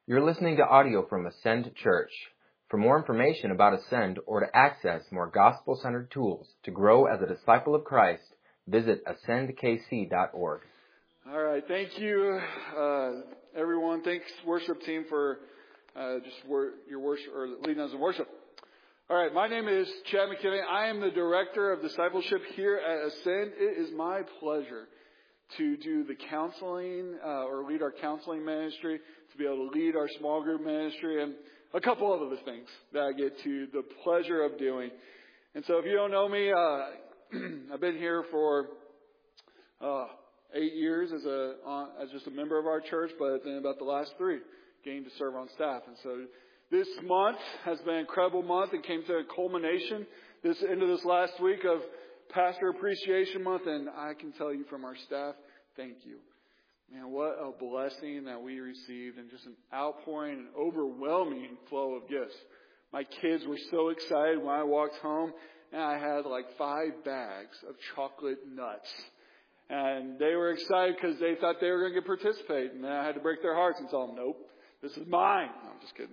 You're listening to audio from Ascend Church. For more information about Ascend or to access more gospel-centered tools to grow as a disciple of Christ, visit ascendkc.org. All right. Thank you, everyone. Thanks, worship team, for your worship or leading us in worship. All right. My name is Chad McKinney. I am the director of discipleship here at Ascend. It is my pleasure to do the counseling or lead our counseling ministry, to be able to lead our small group ministry, and a couple of other things that I get to the pleasure of doing. And so if you don't know me, I've been here for 8 years as just a member of our church, but then about the last 3 getting to serve on staff. And so this month has been an incredible month and came to a culmination this end of this last week of Pastor Appreciation Month, and I can tell you from our staff, thank you. Man, what a blessing that we received, and just an outpouring, an overwhelming flow of gifts. My kids were so excited when I walked home, and I had like 5 bags of chocolate nuts. And they were excited because they thought they were going to participate, and then I had to break their hearts and tell them, nope, this is mine. No, I'm just kidding.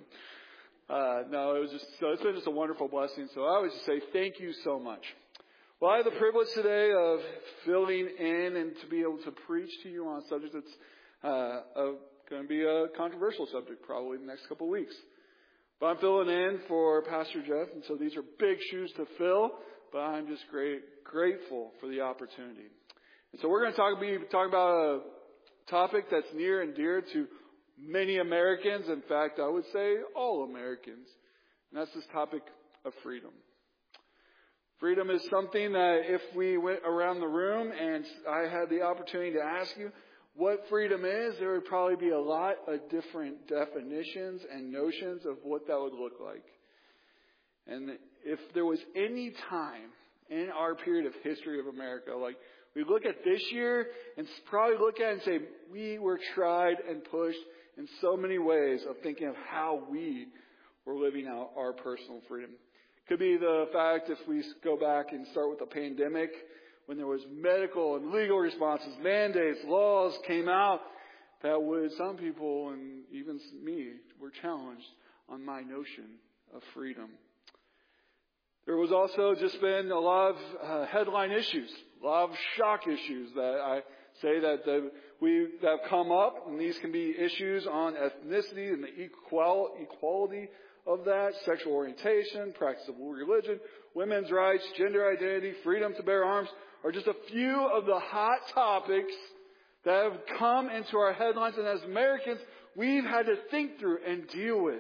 It's been just a wonderful blessing. So I would just say thank you so much. Well, I have the privilege today of filling in and to be able to preach to you on a subject that's going to be a controversial subject probably in the next couple of weeks. But I'm filling in for Pastor Jeff, and so these are big shoes to fill, but I'm just grateful for the opportunity. And so we're going to talk about a topic that's near and dear to many Americans. In fact, I would say all Americans. And that's this topic of freedom. Freedom is something that if we went around the room and I had the opportunity to ask you what freedom is, there would probably be a lot of different definitions and notions of what that would look like. And if there was any time in our period of history of America, like we look at this year and probably look at it and say, we were tried and pushed in so many ways of thinking of how we were living out our personal freedom. Could be the fact if we go back and start with the pandemic, when there was medical and legal responses, mandates, laws came out that would, some people and even me were challenged on my notion of freedom. There was also just been a lot of headline issues, a lot of shock issues that I say that have come up, and these can be issues on ethnicity and the equality of that, sexual orientation, practice of religion, women's rights, gender identity, freedom to bear arms, are just a few of the hot topics that have come into our headlines, and as Americans, we've had to think through and deal with.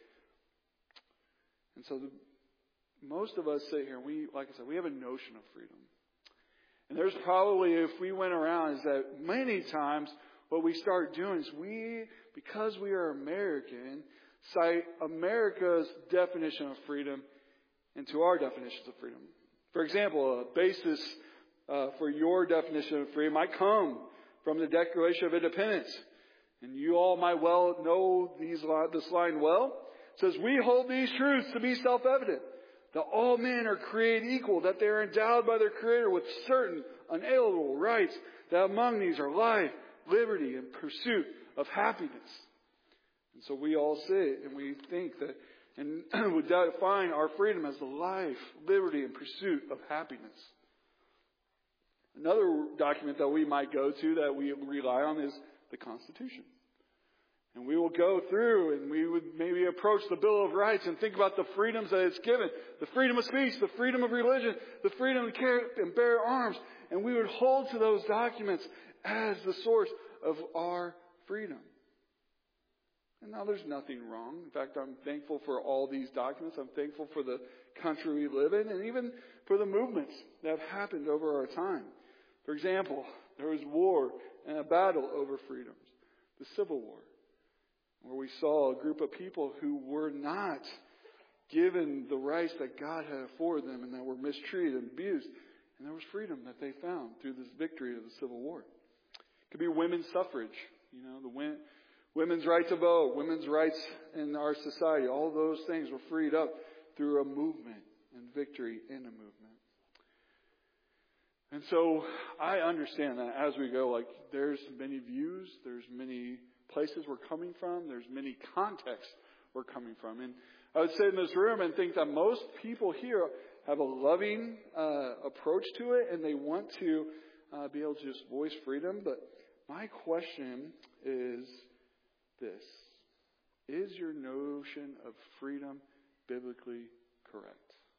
And so most of us sit here, like I said, we have a notion of freedom. And there's probably, if we went around, is that many times what we start doing is because we are American, cite America's definition of freedom into our definitions of freedom. For example, a basis for your definition of freedom might come from the Declaration of Independence. And you all might well know this line well. It says, we hold these truths to be self-evident, that all men are created equal, that they are endowed by their Creator with certain unalienable rights, that among these are life, liberty, and pursuit of happiness. And so we all sit and we think that, and we define our freedom as the life, liberty, and pursuit of happiness. Another document that we might go to that we rely on is the Constitution. And we will go through and we would maybe approach the Bill of Rights and think about the freedoms that it's given. The freedom of speech, the freedom of religion, the freedom to carry and bear arms. And we would hold to those documents as the source of our freedom. And now there's nothing wrong. In fact, I'm thankful for all these documents. I'm thankful for the country we live in and even for the movements that have happened over our time. For example, there was war and a battle over freedoms. The Civil War, where we saw a group of people who were not given the rights that God had afforded them and that were mistreated and abused. And there was freedom that they found through this victory of the Civil War. It could be women's suffrage, the women's right to vote, women's rights in our society. All those things were freed up through a movement and victory in a movement. And so I understand that as we go, there's many views, there's many places we're coming from. There's many contexts we're coming from. And I would sit in this room and think that most people here have a loving approach to it, and they want to be able to just voice freedom. But my question is this: is your notion of freedom biblically correct?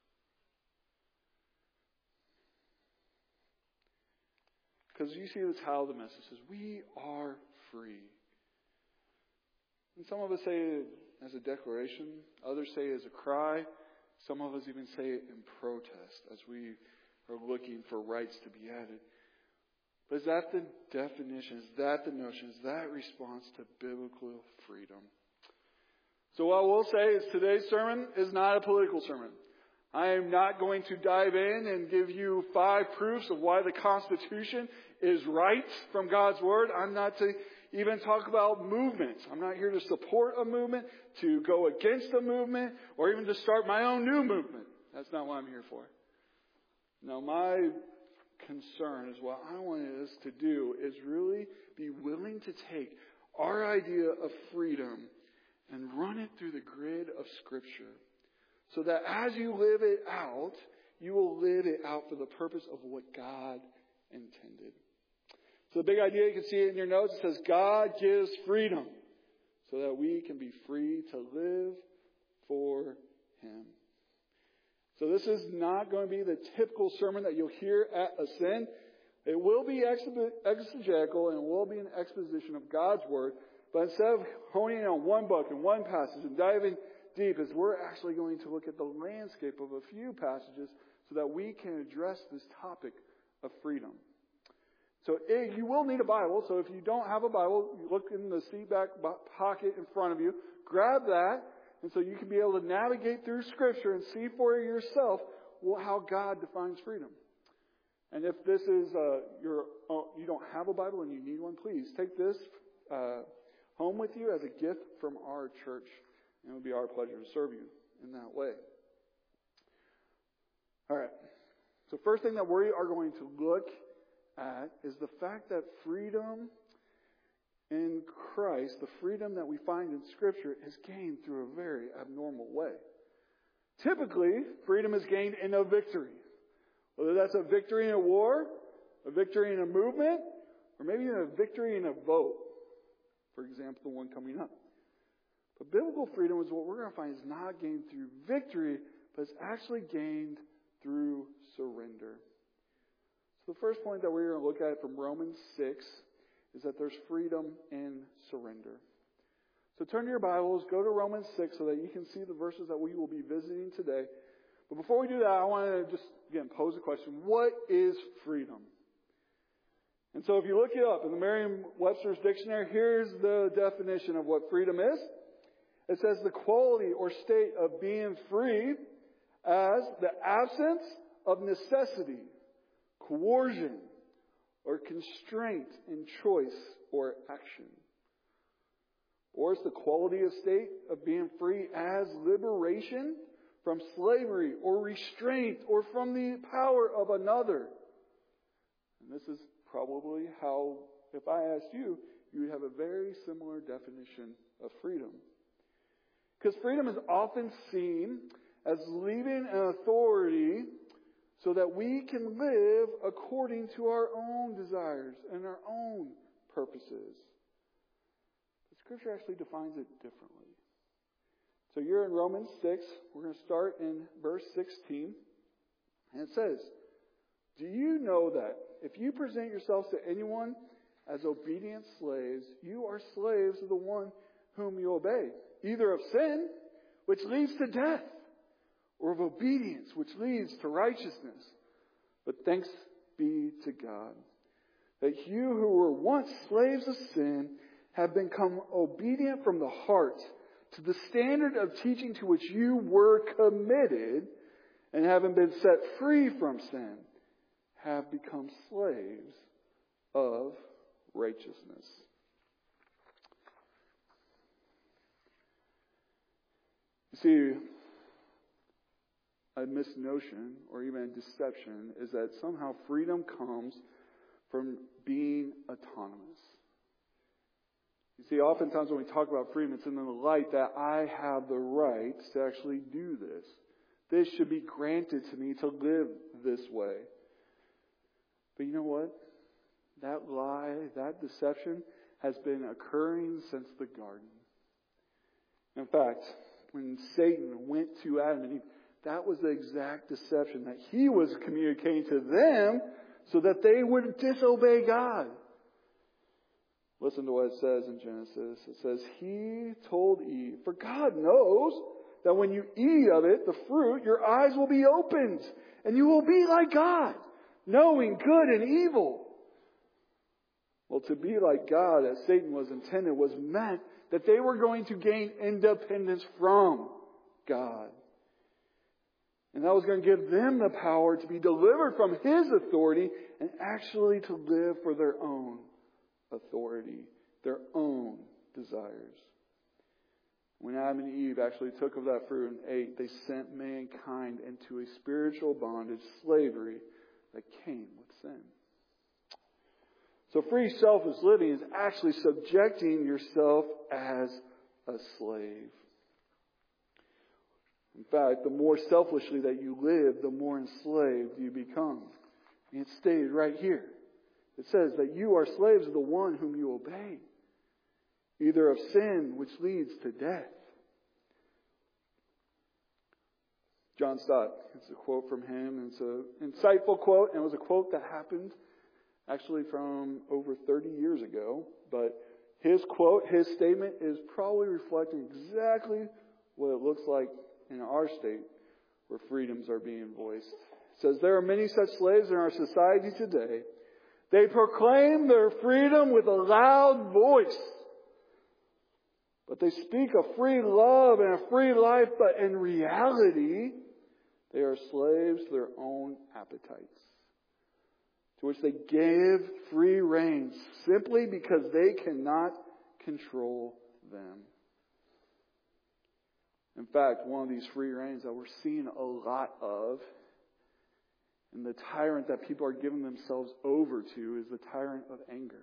Because you see the title of the message says, we are free. And some of us say it as a declaration. Others say it as a cry. Some of us even say it in protest as we are looking for rights to be added. But is that the definition? Is that the notion? Is that response to biblical freedom? So what I will say is today's sermon is not a political sermon. I am not going to dive in and give you 5 proofs of why the Constitution is right from God's Word. I'm not to even talk about movements. I'm not here to support a movement, to go against a movement, or even to start my own new movement. That's not what I'm here for. No, my concern is what I want us to do is really be willing to take our idea of freedom and run it through the grid of Scripture, so that as you live it out, you will live it out for the purpose of what God intended. So the big idea, you can see it in your notes, it says God gives freedom so that we can be free to live for Him. So this is not going to be the typical sermon that you'll hear at Ascend. It will be exegetical and will be an exposition of God's Word. But instead of honing in on one book and one passage and diving deep, is we're actually going to look at the landscape of a few passages so that we can address this topic of freedom. So you will need a Bible. So if you don't have a Bible, you look in the seat back pocket in front of you, grab that, and so you can be able to navigate through Scripture and see for yourself how God defines freedom. And if this is you don't have a Bible and you need one, please take this home with you as a gift from our church. And it will be our pleasure to serve you in that way. All right. So first thing that we are going to look at is the fact that freedom in Christ, the freedom that we find in Scripture, is gained through a very abnormal way. Typically, freedom is gained in a victory. Whether that's a victory in a war, a victory in a movement, or maybe even a victory in a vote. For example, the one coming up. But biblical freedom is what we're going to find is not gained through victory, but it's actually gained through surrender. So the first point that we're going to look at from Romans 6 is that there's freedom in surrender. So turn to your Bibles, go to Romans 6 so that you can see the verses that we will be visiting today. But before we do that, I want to just, again, pose a question. What is freedom? And so if you look it up in the Merriam-Webster's dictionary, here's the definition of what freedom is. It says the quality or state of being free as the absence of necessity, coercion, or constraint in choice or action. Or it's the quality of state of being free as liberation from slavery or restraint or from the power of another. And this is probably how, if I asked you, you would have a very similar definition of freedom. Because freedom is often seen as leaving an authority so that we can live according to our own desires and our own purposes. But Scripture actually defines it differently. So you're in Romans 6. We're going to start in verse 16. And it says, do you know that if you present yourselves to anyone as obedient slaves, you are slaves of the one whom you obey, either of sin, which leads to death, or of obedience, which leads to righteousness. But thanks be to God that you who were once slaves of sin have become obedient from the heart to the standard of teaching to which you were committed, and having been set free from sin, have become slaves of righteousness. You see, a misnotion or even a deception is that somehow freedom comes from being autonomous. You see, oftentimes when we talk about freedom, it's in the light that I have the right to actually do this. This should be granted to me to live this way. But you know what? That lie, that deception has been occurring since the garden. In fact, when Satan went to Adam and Eve, that was the exact deception that he was communicating to them so that they would disobey God. Listen to what it says in Genesis. It says, He told Eve, for God knows that when you eat of it, the fruit, your eyes will be opened, and you will be like God, knowing good and evil. Well, to be like God, as Satan was intended, was meant that they were going to gain independence from God. And that was going to give them the power to be delivered from His authority and actually to live for their own authority, their own desires. When Adam and Eve actually took of that fruit and ate, they sent mankind into a spiritual bondage, slavery that came with sin. So free selfless living is actually subjecting yourself as a slave. In fact, the more selfishly that you live, the more enslaved you become. And it's stated right here. It says that you are slaves of the one whom you obey, either of sin, which leads to death. John Stott, it's a quote from him, and it's an insightful quote, and it was a quote that happened actually from over 30 years ago. But his quote, his statement is probably reflecting exactly what it looks like in our state where freedoms are being voiced. It says, there are many such slaves in our society today. They proclaim their freedom with a loud voice. But they speak of free love and a free life, but in reality, they are slaves to their own appetites, to which they give free rein simply because they cannot control them. In fact, one of these free reins that we're seeing a lot of, and the tyrant that people are giving themselves over to, is the tyrant of anger.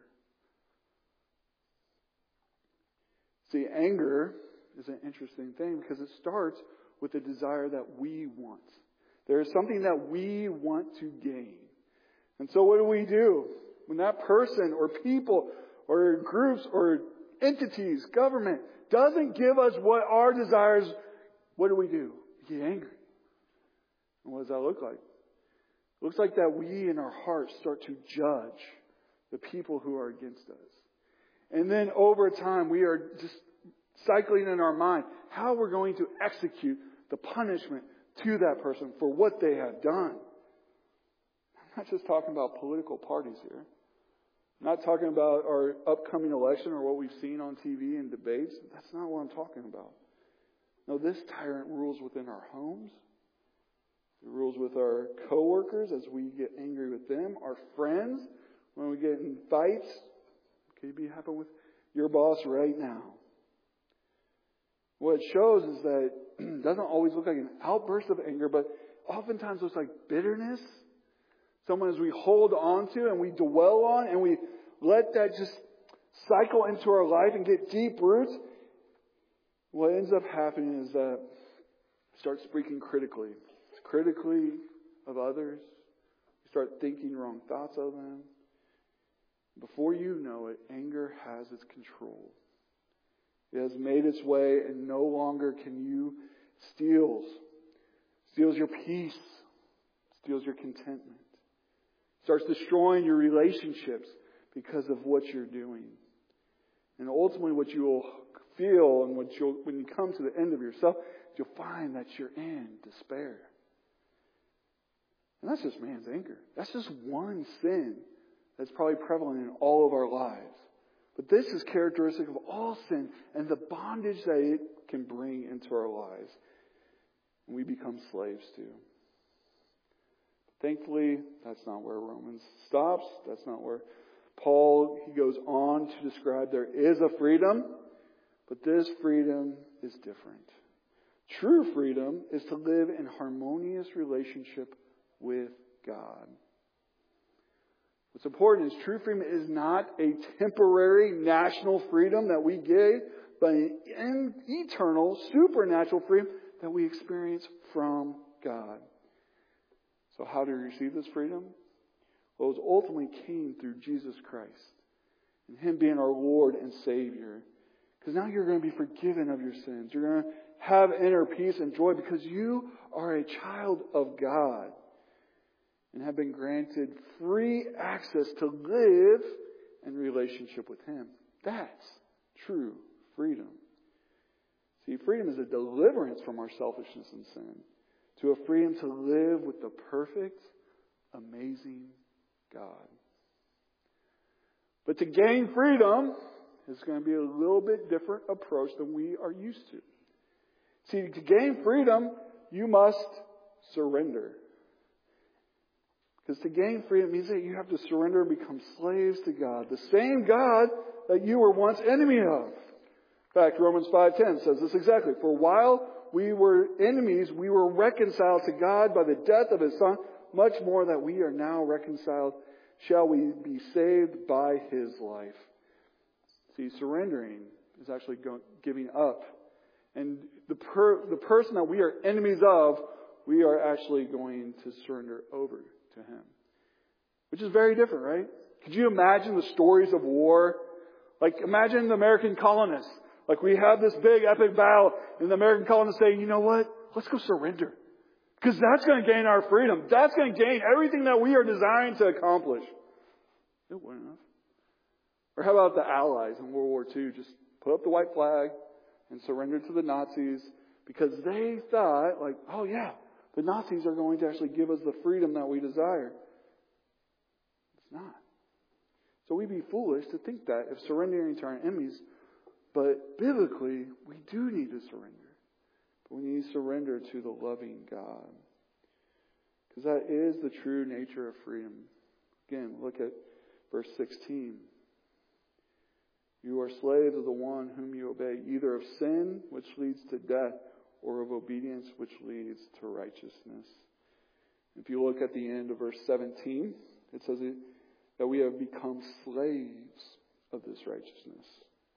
See, anger is an interesting thing because it starts with the desire that we want. There is something that we want to gain. And so what do? When that person or people or groups or entities, government, doesn't give us what our desires, what do? We get angry. And what does that look like? It looks like that we in our hearts start to judge the people who are against us. And then over time, we are just cycling in our mind how we're going to execute the punishment to that person for what they have done. I'm not just talking about political parties here. I'm not talking about our upcoming election or what we've seen on TV and debates. That's not what I'm talking about. No, this tyrant rules within our homes. It rules with our coworkers as we get angry with them, our friends when we get in fights. Could be happening with your boss right now. What it shows is that it doesn't always look like an outburst of anger, but oftentimes looks like bitterness. Someone as we hold on to and we dwell on and we let that just cycle into our life and get deep roots. What ends up happening is that we start speaking critically of others. We start thinking wrong thoughts of them. Before you know it, anger has its control. It has made its way, and no longer can you steals your peace, steals your contentment. Starts destroying your relationships because of what you're doing. And ultimately what you will feel and when you come to the end of yourself, you'll find that you're in despair. And that's just man's anger. That's just one sin that's probably prevalent in all of our lives. But this is characteristic of all sin and the bondage that it can bring into our lives. And we become slaves to. Thankfully, that's not where Romans stops. That's not where Paul, he goes on to describe there is a freedom, but this freedom is different. True freedom is to live in harmonious relationship with God. What's important is true freedom is not a temporary national freedom that we get, but an eternal, supernatural freedom that we experience from God. So how do we receive this freedom? Well, it ultimately came through Jesus Christ and Him being our Lord and Savior. Because now you're going to be forgiven of your sins. You're going to have inner peace and joy because you are a child of God and have been granted free access to live in relationship with Him. That's true freedom. See, freedom is a deliverance from our selfishness and sin to a freedom to live with the perfect, amazing God. But to gain freedom is going to be a little bit different approach than we are used to. See, to gain freedom, you must surrender. Because to gain freedom means that you have to surrender and become slaves to God. The same God that you were once enemy of. In fact, Romans 5:10 says this exactly. For while we were enemies, we were reconciled to God by the death of His Son. Much more that we are now reconciled, shall we be saved by His life. See, surrendering is actually giving up. And the person that we are enemies of, we are actually going to surrender over to Him. Which is very different, right? Could you imagine the stories of war? Like, imagine the American colonists. Like, we have this big epic battle, and the American colonists say, you know what? Let's go surrender. Because that's going to gain our freedom. That's going to gain everything that we are designed to accomplish. It wouldn't have. Or how about the Allies in World War II? Just put up the white flag and surrender to the Nazis because they thought, like, oh yeah, the Nazis are going to actually give us the freedom that we desire. It's not. So we'd be foolish to think that if surrendering to our enemies, but biblically, we do need to surrender. But we need to surrender to the loving God. Because that is the true nature of freedom. Again, look at verse 16. You are slaves of the one whom you obey, either of sin, which leads to death, or of obedience, which leads to righteousness. If you look at the end of verse 17, it says that we have become slaves of this righteousness.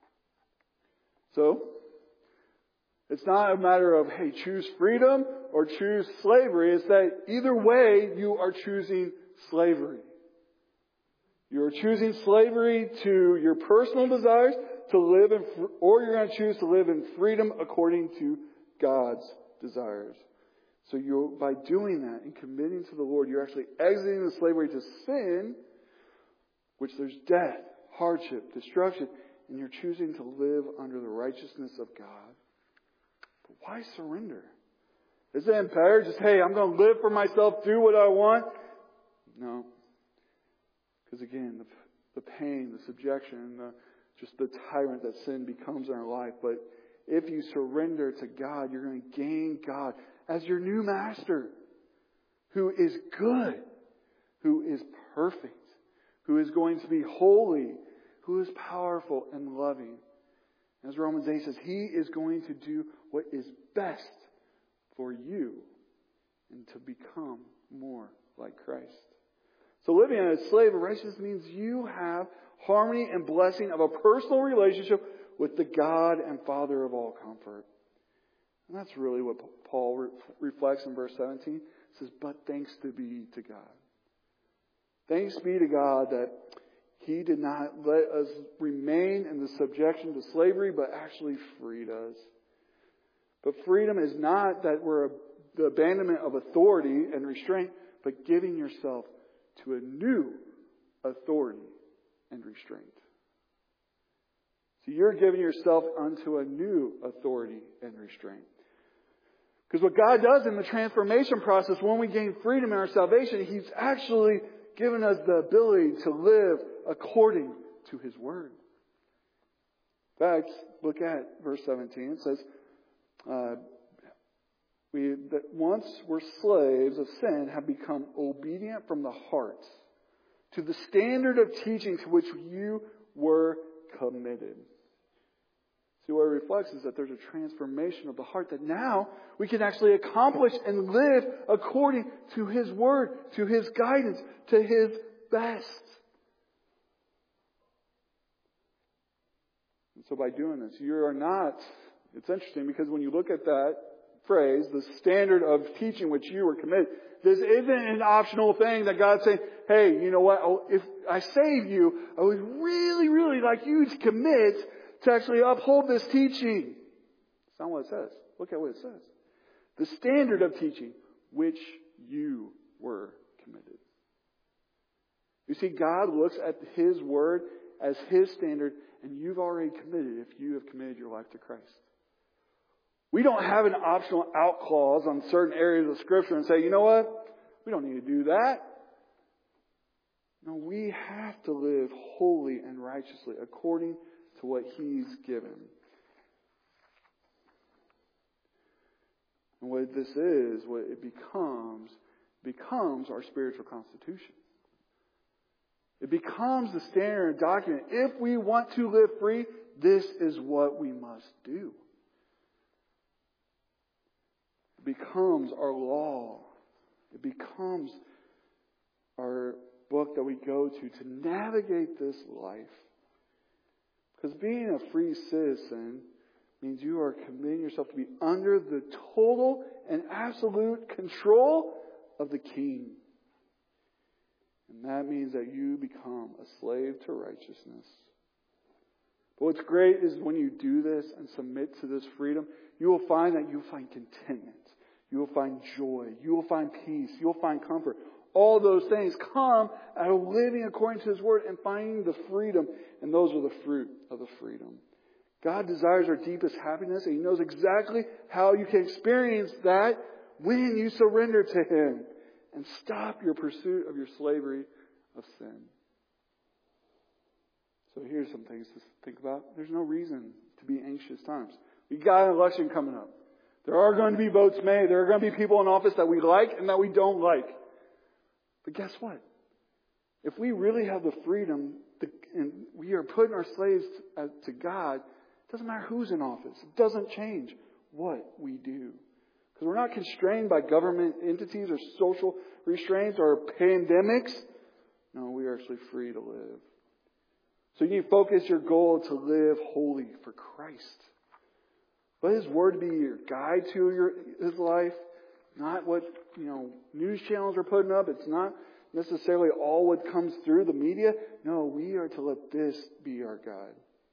So, it's not a matter of, hey, choose freedom or choose slavery. It's that either way, you are choosing slavery. You are choosing slavery to your personal desires to live in, or you're going to choose to live in freedom according to God's desires. So by doing that and committing to the Lord, you're actually exiting the slavery to sin, which there's death, hardship, destruction, and you're choosing to live under the righteousness of God. But why surrender? Is it imperative? Just, hey, I'm going to live for myself, do what I want? No. Because again, the pain, the subjection, just the tyrant that sin becomes in our life. But if you surrender to God, you're going to gain God as your new master, who is good, who is perfect, who is going to be holy, who is powerful and loving. As Romans 8 says, He is going to do what is best for you and to become more like Christ. So living as a slave of righteousness means you have harmony and blessing of a personal relationship with the God and Father of all comfort. And that's really what Paul reflects in verse 17. It says, but thanks be to God. Thanks be to God that He did not let us remain in the subjection to slavery, but actually freed us. But freedom is not that we're the abandonment of authority and restraint, but giving yourself to a new authority and restraint. So you're giving yourself unto a new authority and restraint. Because what God does in the transformation process, when we gain freedom in our salvation, He's actually given us the ability to live according to His Word. In fact, look at verse 17. It says, we that once were slaves of sin have become obedient from the heart to the standard of teaching to which you were committed. See, what it reflects is that there's a transformation of the heart that now we can actually accomplish and live according to His Word, to His guidance, to His best. So by doing this, you are not, it's interesting because when you look at that phrase, the standard of teaching which you were committed, this isn't an optional thing that God's saying, hey, you know what, if I save you, I would really, really like you to commit to actually uphold this teaching. That's not what it says. Look at what it says. The standard of teaching which you were committed. You see, God looks at His Word as His standard, and you've already committed if you have committed your life to Christ. We don't have an optional out clause on certain areas of Scripture and say, you know what? We don't need to do that. No, we have to live holy and righteously according to what He's given. And what this is, what it becomes our spiritual constitution. It becomes the standard document. If we want to live free, this is what we must do. It becomes our law. It becomes our book that we go to navigate this life. Because being a free citizen means you are committing yourself to be under the total and absolute control of the King. And that means that you become a slave to righteousness. But what's great is when you do this and submit to this freedom, you will find that you'll find contentment. You will find joy. You will find peace. You will find comfort. All those things come out of living according to His Word and finding the freedom. And those are the fruit of the freedom. God desires our deepest happiness, and He knows exactly how you can experience that when you surrender to Him and stop your pursuit of your slavery of sin. So here's some things to think about. There's no reason to be anxious times. We got an election coming up. There are going to be votes made. There are going to be people in office that we like and that we don't like. But guess what? If we really have the freedom and we are putting our slaves to God, it doesn't matter who's in office. It doesn't change what we do. Because we're not constrained by government entities or social restraints or pandemics. No, we are actually free to live. So you need to focus your goal to live holy for Christ. Let His Word be your guide to His life. Not what, news channels are putting up. It's not necessarily all what comes through the media. No, we are to let this be our guide.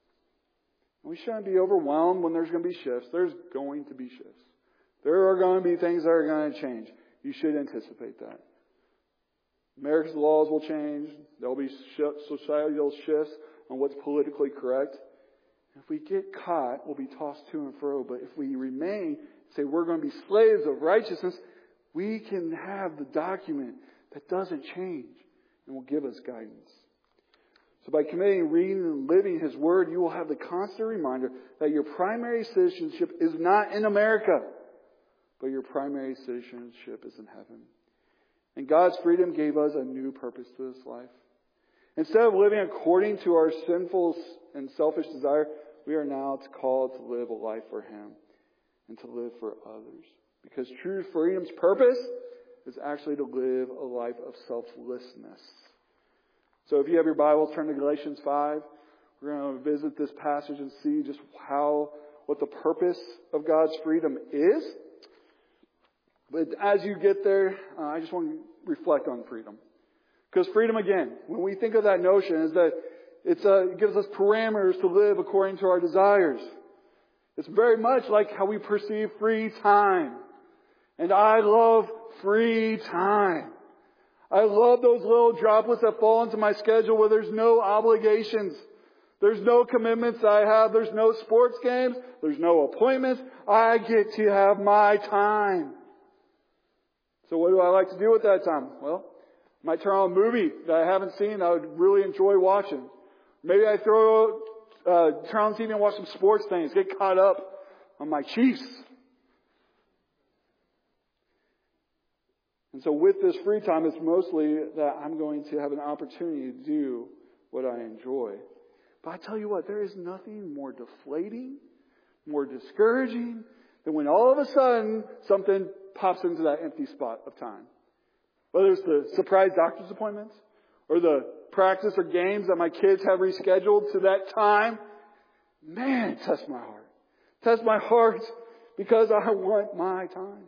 We shouldn't be overwhelmed when there's going to be shifts. There's going to be shifts. There are going to be things that are going to change. You should anticipate that. America's laws will change. There will be societal shifts on what's politically correct. If we get caught, we'll be tossed to and fro. But if we remain, say we're going to be slaves of righteousness, we can have the document that doesn't change and will give us guidance. So by committing, reading, and living His Word, you will have the constant reminder that your primary citizenship is not in America, but your primary citizenship is in heaven. And God's freedom gave us a new purpose to this life. Instead of living according to our sinful and selfish desire, we are now called to live a life for Him and to live for others. Because true freedom's purpose is actually to live a life of selflessness. So if you have your Bible, turn to Galatians 5. We're going to visit this passage and see just what the purpose of God's freedom is. But as you get there, I just want to reflect on freedom. Because freedom, again, when we think of that notion, is that it gives us parameters to live according to our desires. It's very much like how we perceive free time. And I love free time. I love those little droplets that fall into my schedule where there's no obligations. There's no commitments I have. There's no sports games. There's no appointments. I get to have my time. So what do I like to do with that time? Well, I might turn on a movie that I haven't seen that I would really enjoy watching. Maybe I turn on TV and watch some sports things, get caught up on my Chiefs. And so with this free time, it's mostly that I'm going to have an opportunity to do what I enjoy. But I tell you what, there is nothing more deflating, more discouraging than when all of a sudden something pops into that empty spot of time. Whether it's the surprise doctor's appointments or the practice or games that my kids have rescheduled to that time. Man, test my heart. Test my heart because I want my time.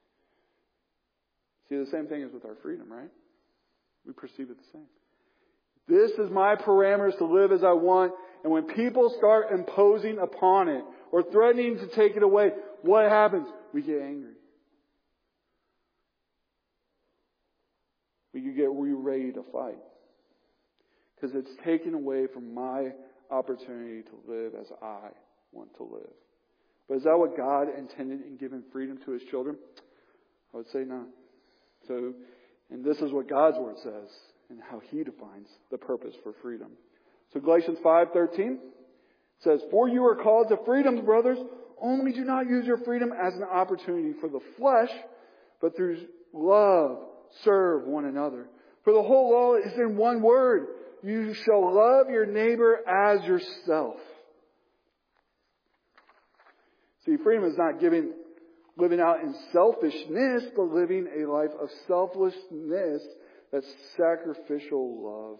See, the same thing is with our freedom, right? We perceive it the same. This is my parameters to live as I want. And when people start imposing upon it or threatening to take it away, what happens? We get angry. We get ready to fight. Because it's taken away from my opportunity to live as I want to live. But is that what God intended in giving freedom to His children? I would say not. So, and this is what God's Word says and how He defines the purpose for freedom. So Galatians 5:13 says, "For you are called to freedom, brothers, only do not use your freedom as an opportunity for the flesh, but through love serve one another. For the whole law is in one word. You shall love your neighbor as yourself." See, freedom is not living out in selfishness, but living a life of selflessness that's sacrificial love.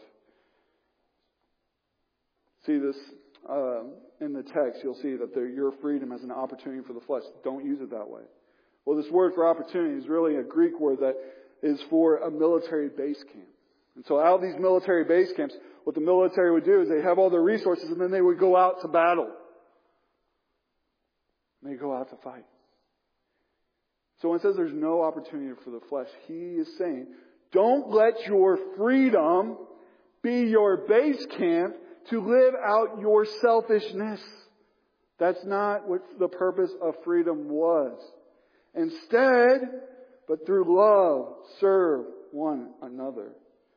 See this in the text, you'll see that your freedom as an opportunity for the flesh. Don't use it that way. Well, this word for opportunity is really a Greek word that is for a military base camp. And so out of these military base camps, what the military would do is they have all their resources and then they would go out to battle. And they go out to fight. So when it says there's no opportunity for the flesh, he is saying, don't let your freedom be your base camp to live out your selfishness. That's not what the purpose of freedom was. Instead, but through love, serve one another.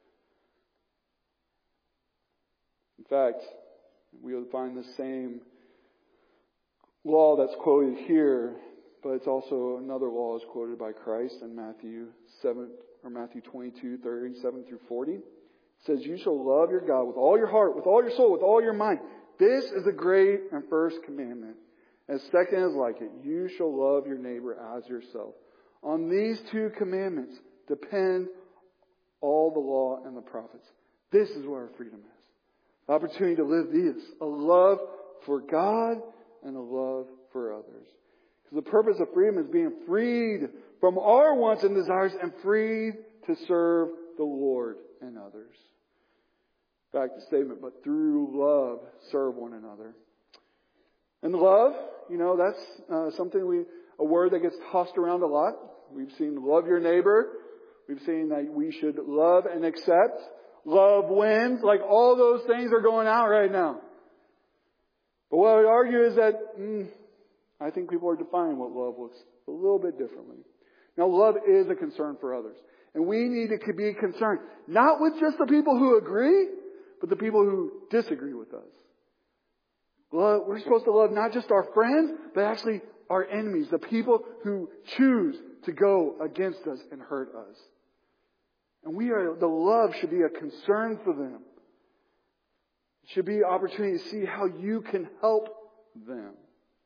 In fact, we will find the same law that's quoted here, but it's also another law is quoted by Christ in Matthew 22:37 through 40. It says, "You shall love your God with all your heart, with all your soul, with all your mind. This is the great and first commandment. And second is like it. You shall love your neighbor as yourself. On these two commandments depend all the law and the prophets." This is where our freedom is. The opportunity to live these. A love for God and a love for others. Because the purpose of freedom is being freed from our wants and desires and freed to serve the Lord and others. Back to the statement, but through love, serve one another. And love, that's a word that gets tossed around a lot. We've seen love your neighbor. We've seen that we should love and accept. Love wins. Like all those things are going out right now. But what I would argue is that I think people are defining what love looks a little bit differently. Now, love is a concern for others. And we need to be concerned, not with just the people who agree, but the people who disagree with us. We're supposed to love not just our friends, but actually our enemies, the people who choose to go against us and hurt us. And the love should be a concern for them. It should be an opportunity to see how you can help them.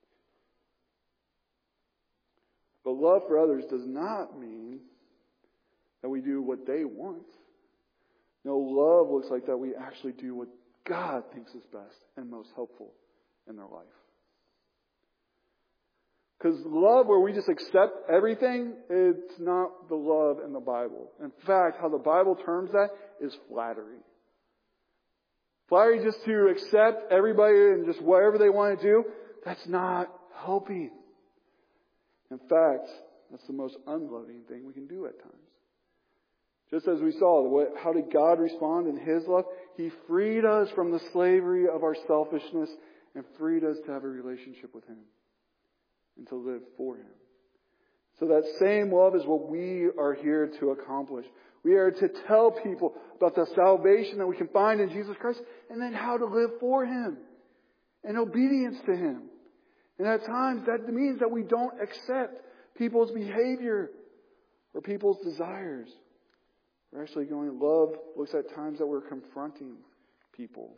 But love for others does not mean that we do what they want. No, love looks like that we actually do what God thinks is best and most helpful in their life. Because love where we just accept everything, it's not the love in the Bible. In fact, how the Bible terms that is flattery. Flattery just to accept everybody and just whatever they want to do, that's not helping. In fact, that's the most unloving thing we can do at times. Just as we saw, how did God respond in His love? He freed us from the slavery of our selfishness and freed us to have a relationship with Him and to live for Him. So that same love is what we are here to accomplish. We are to tell people about the salvation that we can find in Jesus Christ and then how to live for Him in obedience to Him. And at times that means that we don't accept people's behavior or people's desires. We're actually love looks at times that we're confronting people.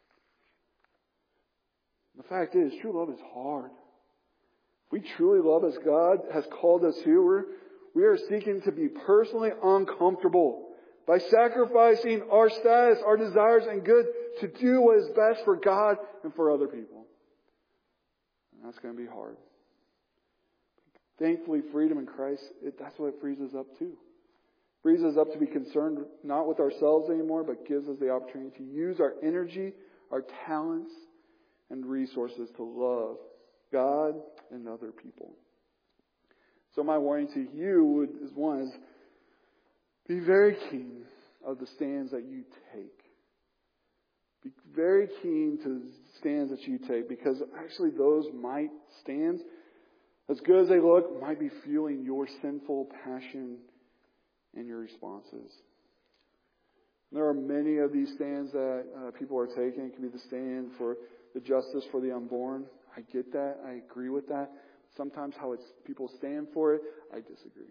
The fact is, true love is hard. If we truly love as God has called us to, we are seeking to be personally uncomfortable by sacrificing our status, our desires, and good to do what is best for God and for other people. And that's going to be hard. Thankfully, freedom in Christ, that's what it frees us up to. Frees us up to be concerned not with ourselves anymore, but gives us the opportunity to use our energy, our talents, and resources to love God and other people. So my warning to you is be very keen of the stands that you take. Be very keen to the stands that you take, because actually those stands, as good as they look, might be fueling your sinful passion and your responses. There are many of these stands that people are taking. It can be the stand for the justice for the unborn. I get that. I agree with that. Sometimes how people stand for it, I disagree.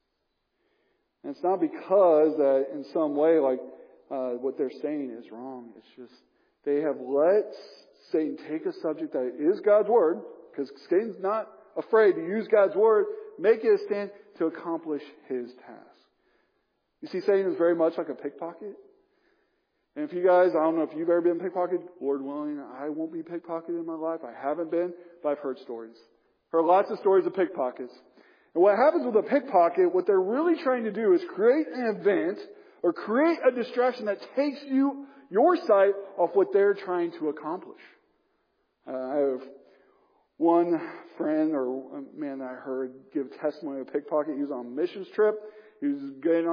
And it's not because that in some way, what they're saying is wrong. It's just they have let Satan take a subject that is God's Word, because Satan's not afraid to use God's Word, make it a stand to accomplish his task. You see, Satan is very much like a pickpocket. And if you guys, I don't know if you've ever been pickpocketed, Lord willing, I won't be pickpocketed in my life. I haven't been, but I've heard stories. Heard lots of stories of pickpockets. And what happens with a pickpocket, what they're really trying to do is create an event or create a distraction that takes your sight off what they're trying to accomplish. I have one friend or a man that I heard give testimony of a pickpocket. He was on a missions trip. He was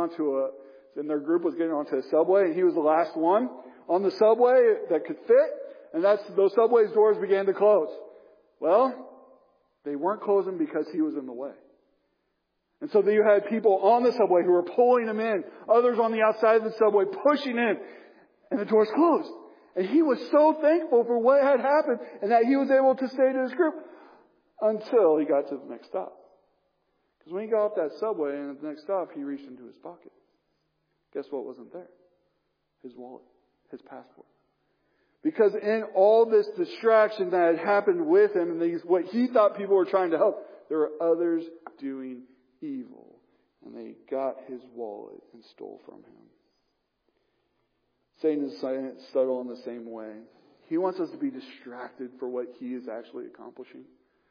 and their group was getting onto a subway, and he was the last one on the subway that could fit, and those subway's doors began to close. Well, they weren't closing because he was in the way. And so you had people on the subway who were pulling him in, others on the outside of the subway pushing in, and the doors closed. And he was so thankful for what had happened and that he was able to stay to his group until he got to the next stop. Because when he got off that subway and at the next stop, he reached into his pocket. Guess what wasn't there? His wallet, his passport. Because in all this distraction that had happened with him and what he thought people were trying to help, there were others doing evil. And they got his wallet and stole from him. Satan is subtle in the same way. He wants us to be distracted for what he is actually accomplishing.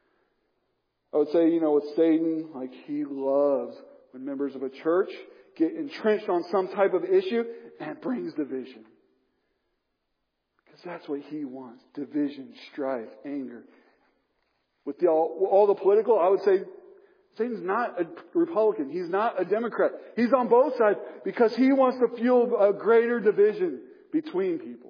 I would say, with Satan, he loves when members of a church get entrenched on some type of issue and it brings division. Because that's what he wants. Division, strife, anger. With all the political, I would say Satan's not a Republican. He's not a Democrat. He's on both sides because he wants to fuel a greater division between people.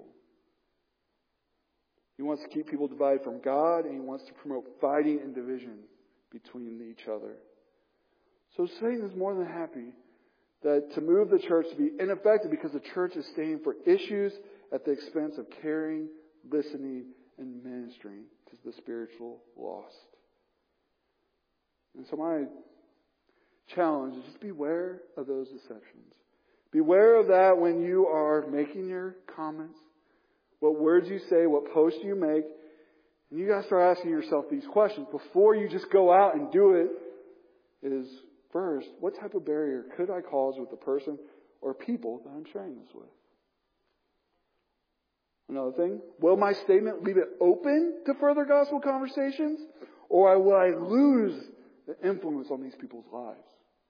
He wants to keep people divided from God, and he wants to promote fighting and division between each other. So Satan is more than happy to move the church to be ineffective because the church is staying for issues at the expense of caring, listening, and ministering to the spiritual lost. And so my challenge is just beware of those deceptions. Beware of that when you are making your comments, what words you say, what posts you make. And you got to start asking yourself these questions before you just go out and do it. Is first, what type of barrier could I cause with the person or people that I'm sharing this with? Another thing, will my statement leave it open to further gospel conversations? Or will I lose the influence on these people's lives?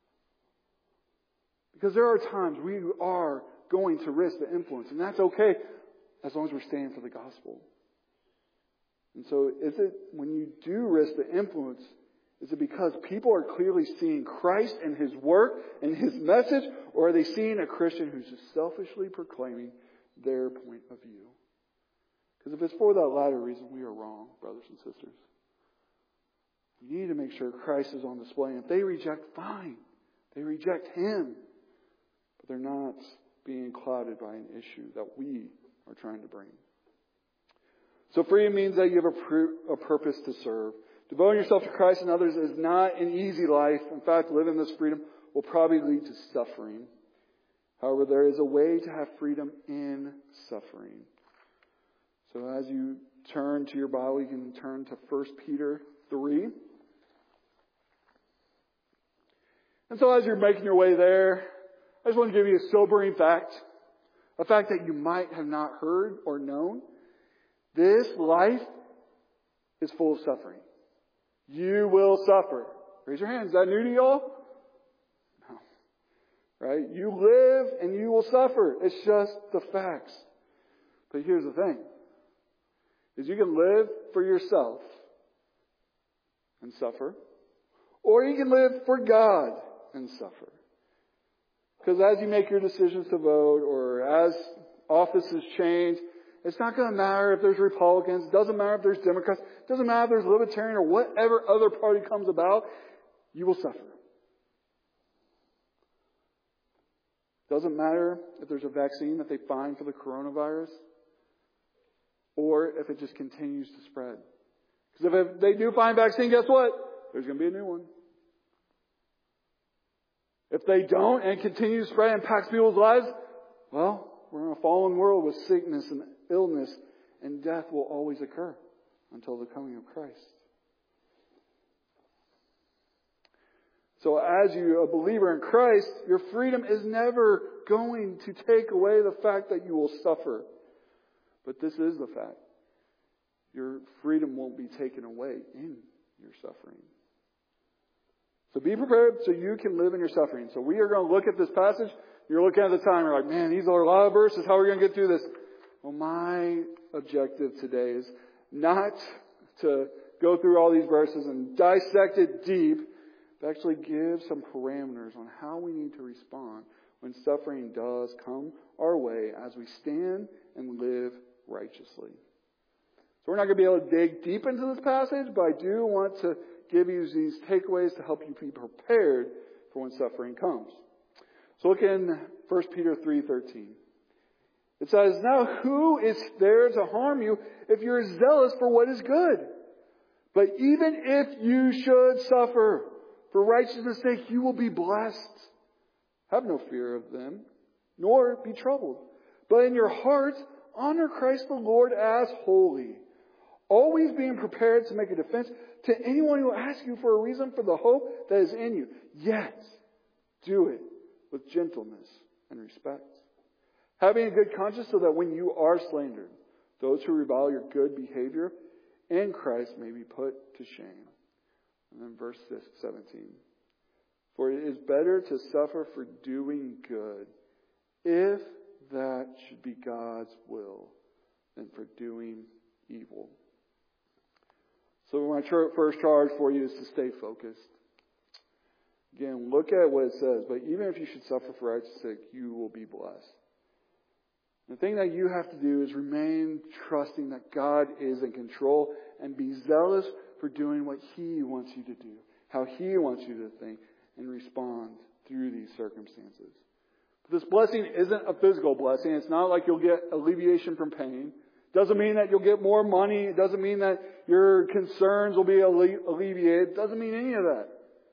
Because there are times we are going to risk the influence, and that's okay as long as we're standing for the gospel. And so when you do risk the influence, is it because people are clearly seeing Christ and His work and His message, or are they seeing a Christian who's just selfishly proclaiming their point of view? Because if it's for that latter reason, we are wrong, brothers and sisters. We need to make sure Christ is on display. And if they reject, fine. They reject Him. But they're not being clouded by an issue that we are trying to bring. So freedom means that you have a purpose to serve. Devoting yourself to Christ and others is not an easy life. In fact, living this freedom will probably lead to suffering. However, there is a way to have freedom in suffering. So as you turn to your Bible, you can turn to 1 Peter 3. And so as you're making your way there, I just want to give you a sobering fact. A fact that you might have not heard or known. This life is full of suffering. You will suffer. Raise your hands. Is that new to y'all? No. Right? You live and you will suffer. It's just the facts. But here's the thing. Is you can live for yourself and suffer. Or you can live for God and suffer. Because as you make your decisions to vote or as offices change, it's not going to matter if there's Republicans. It doesn't matter if there's Democrats. It doesn't matter if there's Libertarian or whatever other party comes about. You will suffer. Doesn't matter if there's a vaccine that they find for the coronavirus or if it just continues to spread. Because if they do find a vaccine, guess what? There's going to be a new one. If they don't and continue to spread and impacts people's lives, well, we're in a fallen world with sickness and illness, and death will always occur until the coming of Christ. So as you a believer in Christ, your freedom is never going to take away the fact that you will suffer. But this is the fact. Your freedom won't be taken away in your suffering. So be prepared so you can live in your suffering. So we are going to look at this passage. You're looking at the time, you're like, man, these are a lot of verses. How are we going to get through this? Well, my objective today is not to go through all these verses and dissect it deep, but actually give some parameters on how we need to respond when suffering does come our way as we stand and live righteously. So we're not going to be able to dig deep into this passage, but I do want to give you these takeaways to help you be prepared for when suffering comes. So look in 1 Peter 3:13. It says, now who is there to harm you if you're zealous for what is good? But even if you should suffer for righteousness' sake, you will be blessed. Have no fear of them, nor be troubled. But in your hearts, honor Christ the Lord as holy, always being prepared to make a defense to anyone who asks you for a reason for the hope that is in you. Yet, do it with gentleness and respect, having a good conscience so that when you are slandered, those who revile your good behavior in Christ may be put to shame. And then verse 17. For it is better to suffer for doing good, if that should be God's will, than for doing evil. So my first charge for you is to stay focused. Again, look at what it says. But even if you should suffer for righteousness' sake, you will be blessed. The thing that you have to do is remain trusting that God is in control and be zealous for doing what He wants you to do, how He wants you to think and respond through these circumstances. But this blessing isn't a physical blessing. It's not like you'll get alleviation from pain. It doesn't mean that you'll get more money. It doesn't mean that your concerns will be alleviated. It doesn't mean any of that.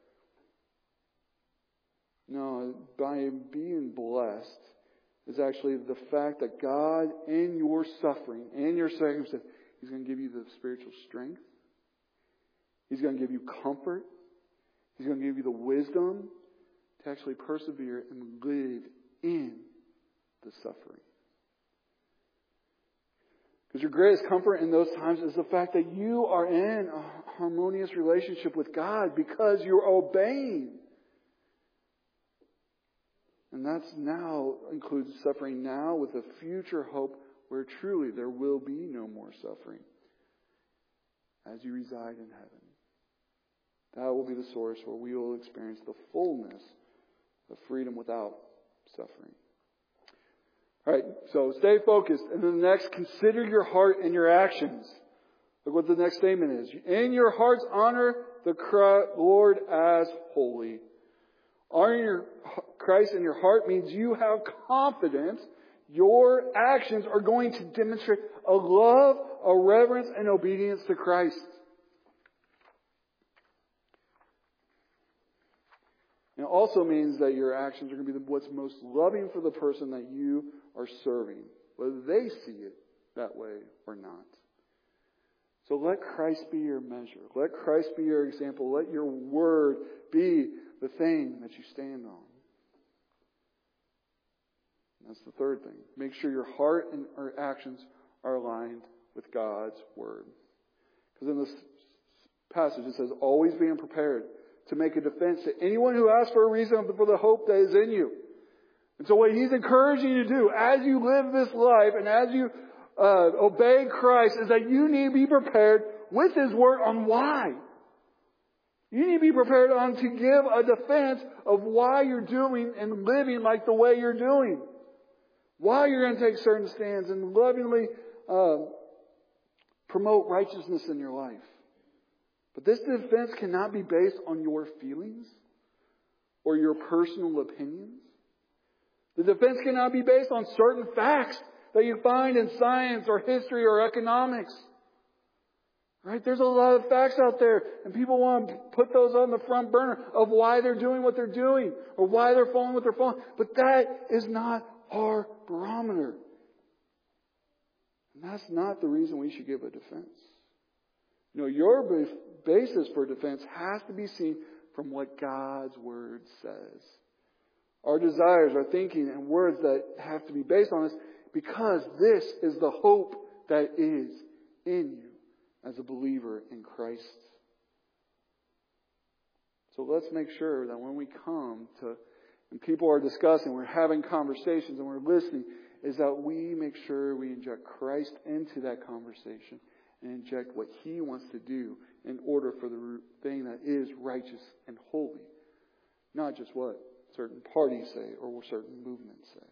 No, by being blessed is actually the fact that God, in your suffering, in your circumstance, He's going to give you the spiritual strength. He's going to give you comfort. He's going to give you the wisdom to actually persevere and live in the suffering. Because your greatest comfort in those times is the fact that you are in a harmonious relationship with God because you're obeying. And that's now includes suffering now with a future hope where truly there will be no more suffering as you reside in heaven. That will be the source where we will experience the fullness of freedom without suffering. All right, so stay focused. And then the next, consider your heart and your actions. Look what the next statement is. In your hearts, honor the Lord as holy. Honoring Christ in your heart means you have confidence your actions are going to demonstrate a love, a reverence, and obedience to Christ. And it also means that your actions are going to be what's most loving for the person that you are serving, whether they see it that way or not. So let Christ be your measure. Let Christ be your example. Let your word be the thing that you stand on. That's the third thing. Make sure your heart and our actions are aligned with God's word. Because in this passage. It says, always being prepared to make a defense to anyone who asks for a reason for the hope that is in you. And so what he's encouraging you to do as you live this life and as you obey Christ is that you need to be prepared with His Word on why. You need to be prepared on to give a defense of why you're doing and living like the way you're doing. Why you're going to take certain stands and lovingly promote righteousness in your life. But this defense cannot be based on your feelings or your personal opinions. The defense cannot be based on certain facts that you find in science or history or economics. Right? There's a lot of facts out there, and people want to put those on the front burner of why they're doing what they're doing or why they're falling what they're falling. But that is not our barometer. And that's not the reason we should give a defense. Your basis for defense has to be seen from what God's Word says. Our desires, our thinking, and words that have to be based on this because this is the hope that is in you as a believer in Christ. So let's make sure that when we come to, and people are discussing, we're having conversations and we're listening, is that we make sure we inject Christ into that conversation and inject what He wants to do in order for the thing that is righteous and holy. Not just what certain parties say or what certain movements say.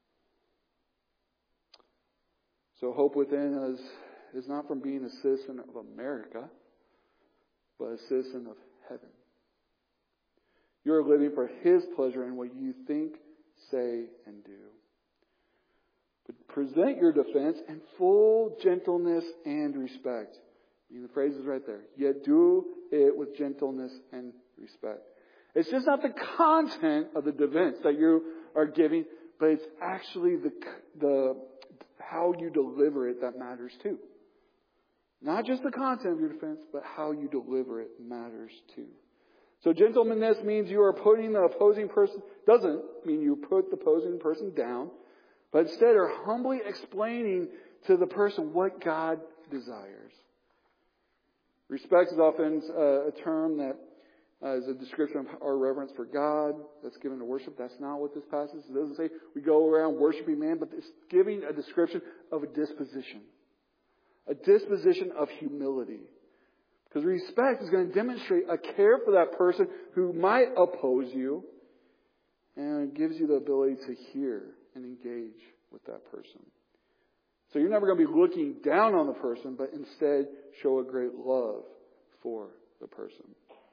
So hope within us is not from being a citizen of America, but a citizen of heaven. You're living for His pleasure in what you think, say, and do. But present your defense in full gentleness and respect. The phrase is right there. Yet do it with gentleness and respect. It's just not the content of the defense that you are giving, but it's actually the how you deliver it that matters too. Not just the content of your defense, but how you deliver it matters too. So gentleness means you are putting the opposing person, doesn't mean you put the opposing person down, but instead are humbly explaining to the person what God desires. Respect is often a term that is a description of our reverence for God that's given to worship. That's not what this passage is. It doesn't say we go around worshiping man, but it's giving a description of a disposition. A disposition of humility. Because respect is going to demonstrate a care for that person who might oppose you. And it gives you the ability to hear and engage with that person. So you're never going to be looking down on the person, but instead show a great love for the person.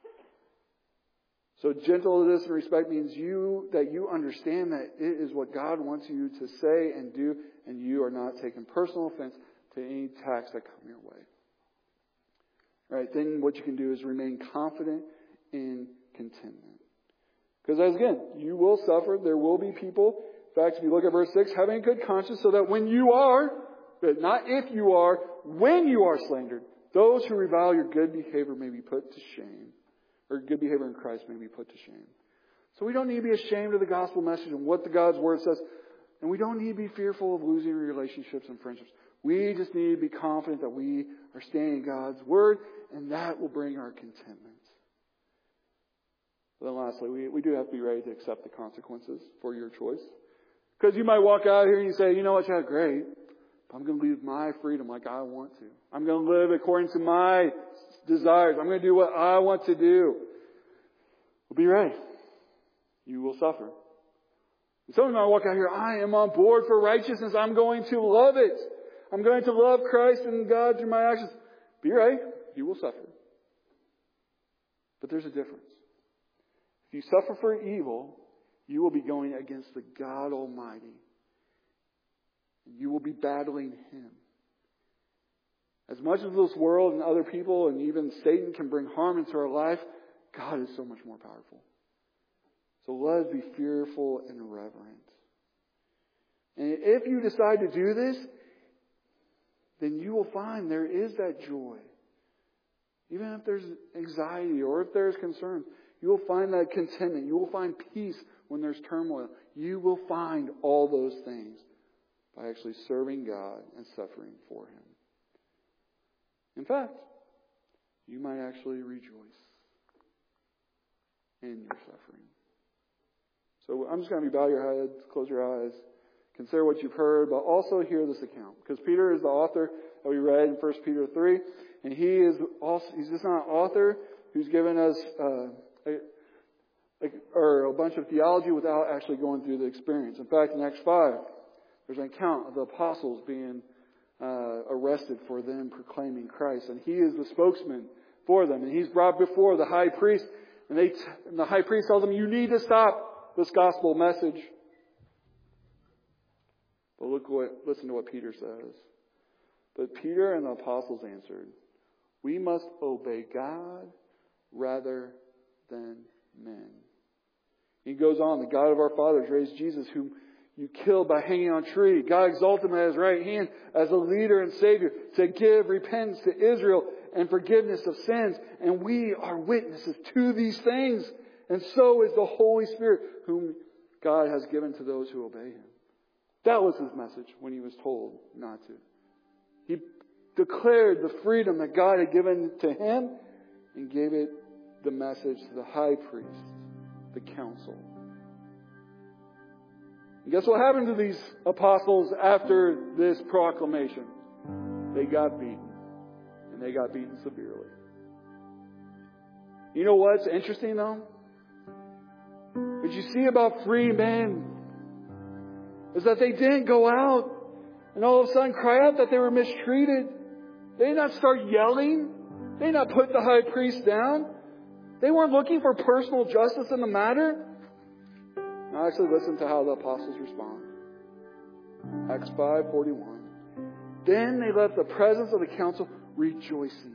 So gentleness and respect means that you understand that it is what God wants you to say and do, and you are not taking personal offense to any attacks that come your way. Right? Then what you can do is remain confident in contentment. Because again, you will suffer. There will be people. In fact, if you look at verse 6, having a good conscience so that when you are, but not if you are, when you are slandered, those who revile your good behavior may be put to shame. Or good behavior in Christ may be put to shame. So we don't need to be ashamed of the gospel message and what the God's Word says. And we don't need to be fearful of losing relationships and friendships. We just need to be confident that we are staying in God's Word, and that will bring our contentment. But then lastly, we do have to be ready to accept the consequences for your choice. Because you might walk out here and you say, you know what, Chad, great. But I'm going to live my freedom like I want to. I'm going to live according to my desires. I'm going to do what I want to do. Well, be ready. You will suffer. And some of you might walk out here, I am on board for righteousness. I'm going to love it. I'm going to love Christ and God through my actions. Be ready. You will suffer. But there's a difference. If you suffer for evil, you will be going against the God Almighty. You will be battling Him. As much as this world and other people and even Satan can bring harm into our life, God is so much more powerful. So let us be fearful and reverent. And if you decide to do this, then you will find there is that joy. Even if there's anxiety or if there's concern, you will find that contentment. You will find peace when there's turmoil. You will find all those things by actually serving God and suffering for Him. In fact, you might actually rejoice in your suffering. So I'm just going to bow your heads, close your eyes, consider what you've heard, but also hear this account. Because Peter is the author that we read in 1 Peter 3, and he's just not an author who's given us a bunch of theology without actually going through the experience. In fact, in Acts 5, there's an account of the apostles being arrested for them proclaiming Christ. And he is the spokesman for them. And he's brought before the high priest. And the high priest tells him, you need to stop this gospel message. But listen to what Peter says. But Peter and the apostles answered, we must obey God rather than men. He goes on, the God of our fathers raised Jesus, whom you killed by hanging on a tree. God exalted him at his right hand as a leader and Savior to give repentance to Israel and forgiveness of sins. And we are witnesses to these things. And so is the Holy Spirit, whom God has given to those who obey him. That was his message when he was told not to. He declared the freedom that God had given to him and gave it the message to the high priest, the council. And guess what happened to these apostles after this proclamation? They got beaten. And they got beaten severely. You know what's interesting though? What you see about free men is that they didn't go out and all of a sudden cry out that they were mistreated. They did not start yelling. They did not put the high priest down. They weren't looking for personal justice in the matter. Now actually listen to how the apostles respond. Acts 5:41. Then they left the presence of the council rejoicing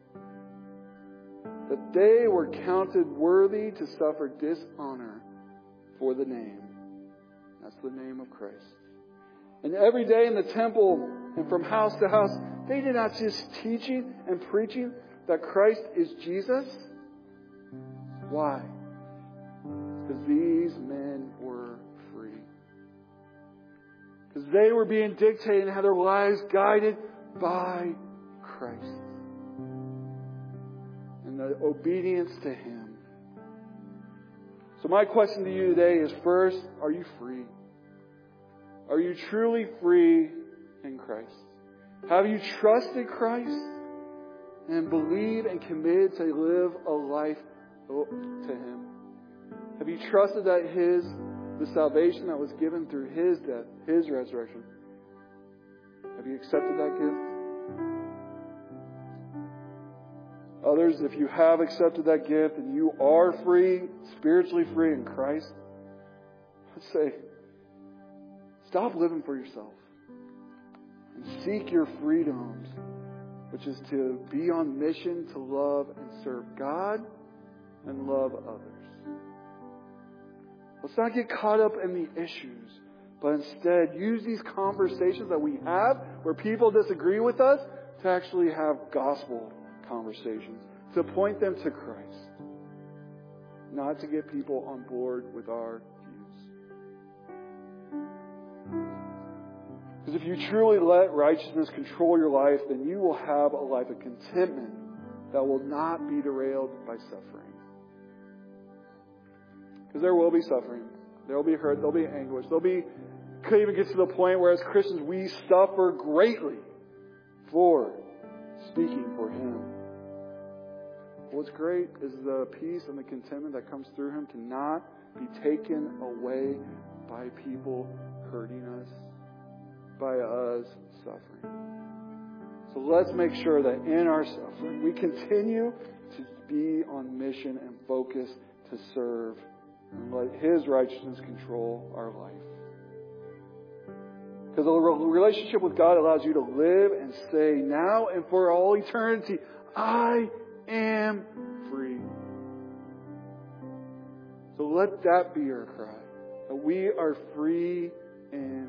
that they were counted worthy to suffer dishonor for the name. That's the name of Christ. And every day in the temple and from house to house, they did not just teaching and preaching that Christ is Jesus. Why? Because these men were free. Because they were being dictated and had their lives guided by Christ. And the obedience to Him. So my question to you today is, first, are you free? Are you truly free in Christ? Have you trusted Christ and believed and committed to live a life to Him? Have you trusted that the salvation that was given through His death, His resurrection, have you accepted that gift? Others, if you have accepted that gift and you are free, spiritually free in Christ, let's say, stop living for yourself and seek your freedoms, which is to be on mission to love and serve God and love others. Let's not get caught up in the issues, but instead use these conversations that we have where people disagree with us to actually have gospel conversations, to point them to Christ, not to get people on board with our views. Because if you truly let righteousness control your life, then you will have a life of contentment that will not be derailed by suffering. Because there will be suffering. There will be hurt. There will be anguish. Could even get to the point where as Christians we suffer greatly for speaking for Him. What's great is the peace and the contentment that comes through Him cannot be taken away by people hurting us, by us suffering. So let's make sure that in our suffering we continue to be on mission and focus to serve and let His righteousness control our life. Because a relationship with God allows you to live and say now and for all eternity, I am free. So let that be our cry, that we are free in